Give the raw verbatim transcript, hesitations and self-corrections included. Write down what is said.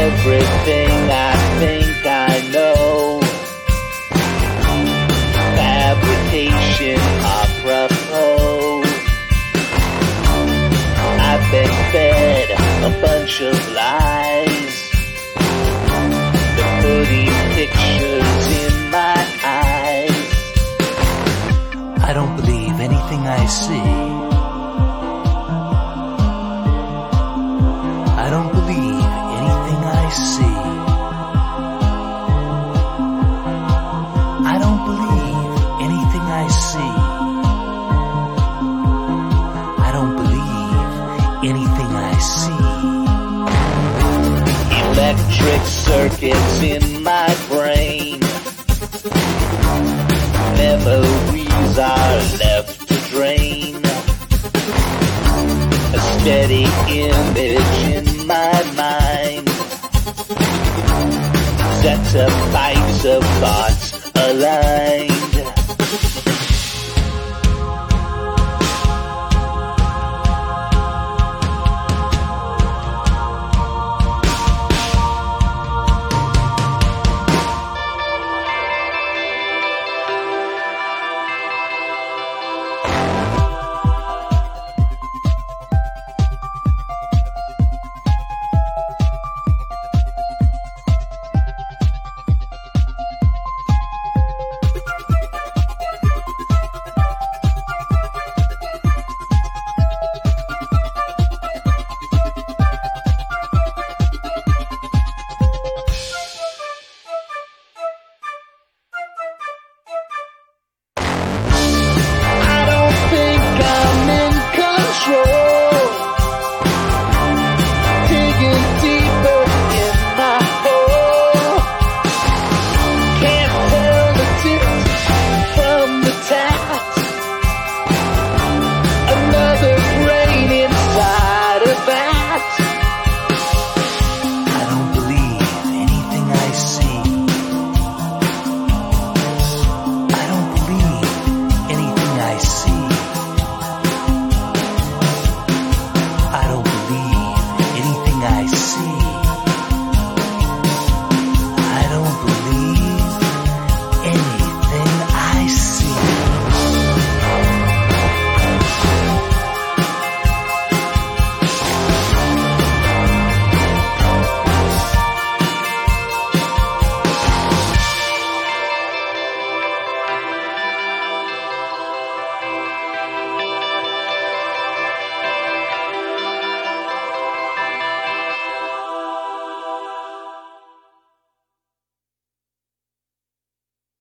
everything I think I know. Fabrication apropos. I've been fed a bunch of lies. They're putting pictures in my eyes. I don't believe anything I see. I don't believe anything I see. I don't believe anything I see. I don't believe anything I see. Electric circuits in my brain. Memories are left to drain. A steady image in my mind. Sets up pipes of thoughts align.